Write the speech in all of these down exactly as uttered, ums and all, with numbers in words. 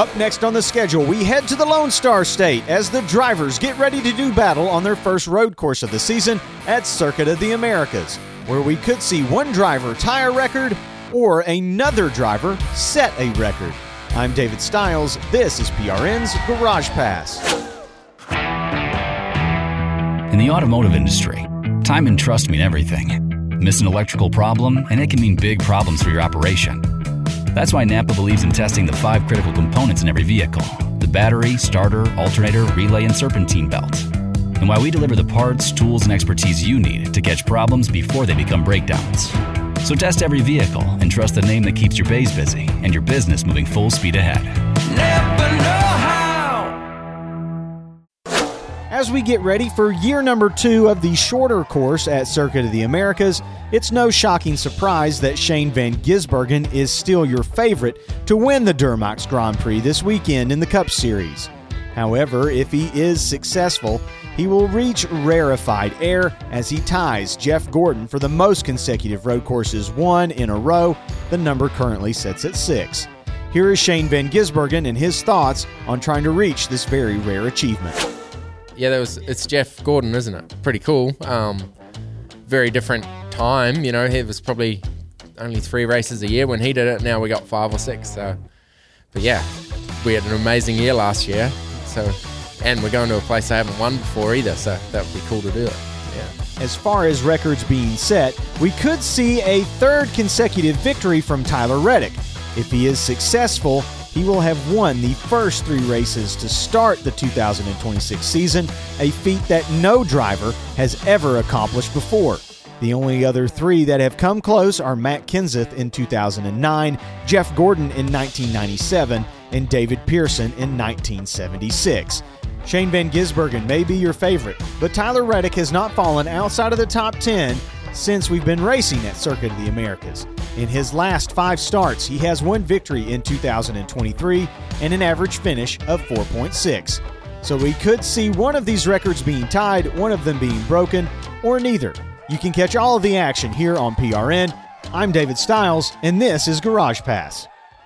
Up next on the schedule, we head to the Lone Star State as the drivers get ready to do battle on their first road course of the season at Circuit of the Americas, where we could see one driver tie a record or another driver set a record. I'm David Stiles. This is P R N's Garage Pass. In the automotive industry, time and trust mean everything. Miss an electrical problem, and it can mean big problems for your operation. That's why Napa believes in testing the five critical components in every vehicle: the battery, starter, alternator, relay, and serpentine belt. And why we deliver the parts, tools, and expertise you need to catch problems before they become breakdowns. So test every vehicle and trust the name that keeps your bays busy and your business moving full speed ahead. Napa know-how. As we get ready for year number two of the shorter course at Circuit of the Americas, it's no shocking surprise that Shane Van Gisbergen is still your favorite to win the Duramax Grand Prix this weekend in the Cup Series. However, if he is successful, he will reach rarefied air as he ties Jeff Gordon for the most consecutive road courses won in a row. The number currently sits at six. Here is Shane Van Gisbergen and his thoughts on trying to reach this very rare achievement. Yeah, that was it's Jeff Gordon, isn't it? Pretty cool. Um, very different time, you know. It was probably only three races a year when he did it. Now we got five or six. So, but yeah, we had an amazing year last year. So, and we're going to a place I haven't won before either. So that would be cool to do it. Yeah. As far as records being set, we could see a third consecutive victory from Tyler Reddick. If he is successful, he will have won the first three races to start the two thousand twenty-six season, a feat that no driver has ever accomplished before. The only other three that have come close are Matt Kenseth in two thousand nine, Jeff Gordon in nineteen ninety-seven, and David Pearson in nineteen seventy-six. Shane Van Gisbergen may be your favorite, but Tyler Reddick has not fallen outside of the top ten since we've been racing at Circuit of the Americas. In his last five starts, he has one victory in two thousand twenty-three and an average finish of four point six. So we could see one of these records being tied, one of them being broken, or neither. You can catch all of the action here on P R N. I'm David Stiles, and this is Garage Pass.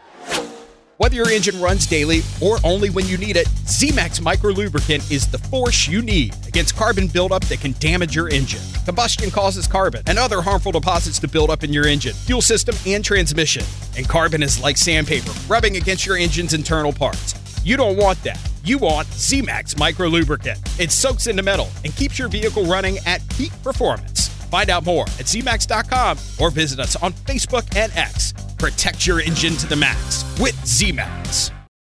Whether your engine runs daily or only when you need it, Z-Max Micro Lubricant is the force you need against carbon buildup that can damage your engine. Combustion causes carbon and other harmful deposits to build up in your engine, fuel system, and transmission. And carbon is like sandpaper, rubbing against your engine's internal parts. You don't want that. You want Z-Max Micro Lubricant. It soaks into metal and keeps your vehicle running at peak performance. Find out more at Z max dot com or visit us on Facebook and X. Protect your engine to the max with Z-Max.